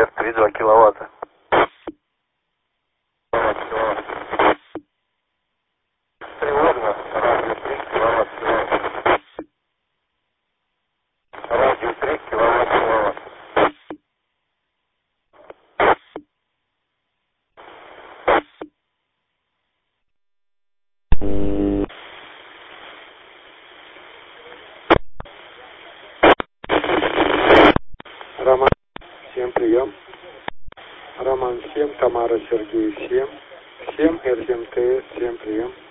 МТС 3,2 киловатта. Тревожно. Радио 3 киловатт. Радио 3 киловатт. Роман, всем прием. Роман 7, Тамара Сергей 7, 7 РМТС, всем прием.